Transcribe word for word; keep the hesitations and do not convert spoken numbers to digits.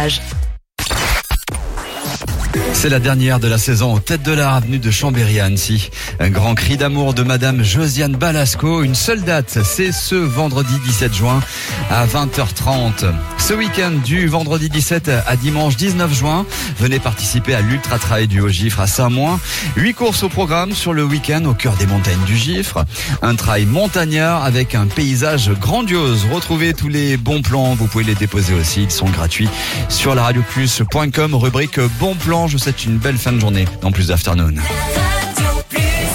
C'est la dernière de la saison, tête de l'art, avenue de Chambéry à Annecy. Un grand cri d'amour de Madame Josiane Balasco. Une seule date, c'est ce vendredi dix-sept juin à vingt heures trente. Ce week-end du vendredi dix-sept à dimanche dix-neuf juin, venez participer à l'Ultra Trail du Haut-Gifre à Saint-Moin. Huit courses au programme sur le week-end au cœur des montagnes du Gifre. Un trail montagnard avec un paysage grandiose. Retrouvez tous les bons plans, vous pouvez les déposer aussi, ils sont gratuits sur la radio plus point com, rubrique bons plans. Je vous souhaite une belle fin de journée dans Plus Afternoon.